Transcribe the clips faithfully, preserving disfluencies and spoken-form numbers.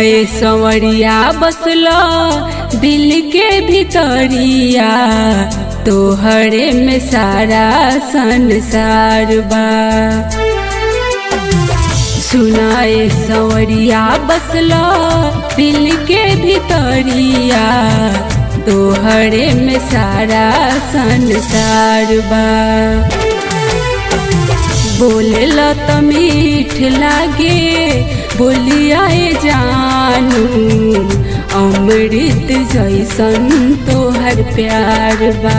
सुनाए संवरिया बसला दिल के भितरिया, तोहरे में सारा संसार बा। सुनाए संवरिया बसला दिल के भितरिया, तोहरे में सारा संसार बा। बोलेला त मीठ लागे बोलिया जानू, अमृत जैसन तोहर प्यार बा।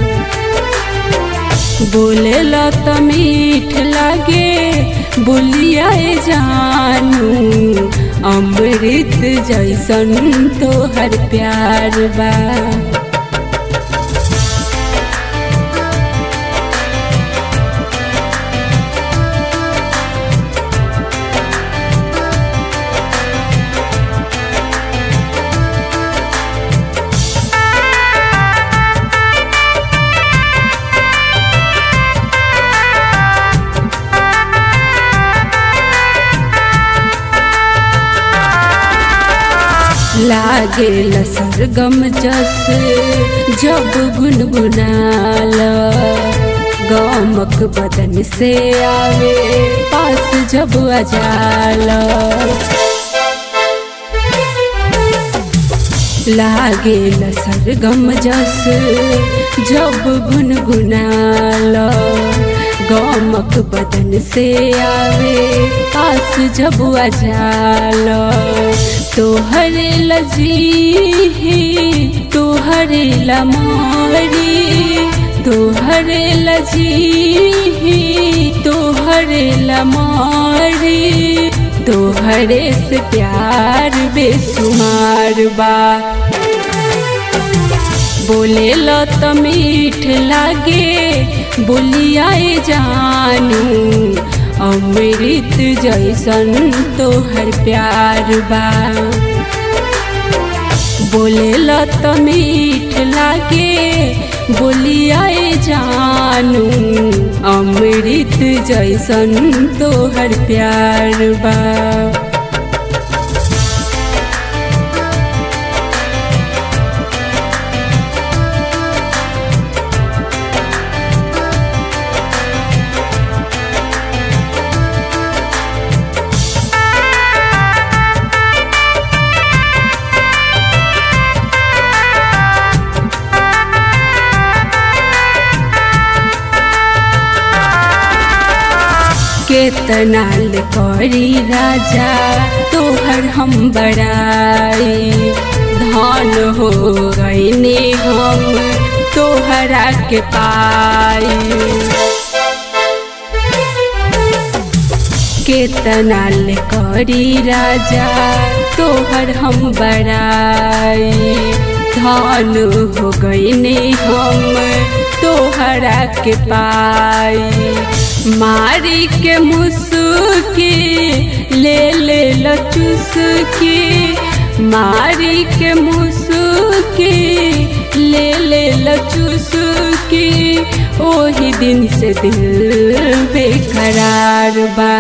बोलेला त मीठ लागे बोलिया जानू, अमृत जैसन तोहर प्यार बा। लागेला सरगम जस जब गुनगुनाला, गमक बदन से आवे पास जब अजाला। लागेला सरगम जस जब गुनगुनाला, गमक बदन से आवे पास जब अजाला। तोहरे लजी तोहरे लमारी, तोहरे लजी तोहरे लमारी, तोहरे से प्यार बेसुमार बा। बोलेला त मीठ लागे बोलिया जानू, अमृत जैसन तोहर प्यार बा। बोलेला त मीठ लागे बोलिया जानू, अमृत जैसन तोहर प्यार बा। केतना ले करी राजा तोहर हम बड़ाई, धन हो गईने हम तोहरा के पाई। केतना ले करी राजा तोहर हम बड़ाई, धन हो गईने हम तोहरा के पाई। मारी के मुस्की ले ले लचुसकी, मारी के मुस्की ले ले लचुसकी, ओही दिन से दिल बेकरार बा।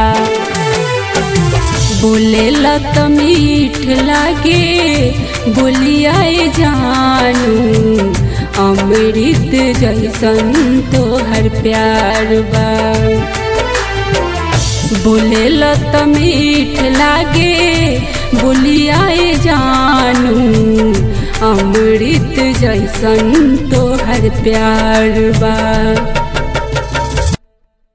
बोलेला त मीठ लागे बोलिया जानू, अमृत जैसन तोहर प्यार बा। बोलेला त मीठ लागे बोलिया जानू, अमृत जैसन तोहर प्यार बा।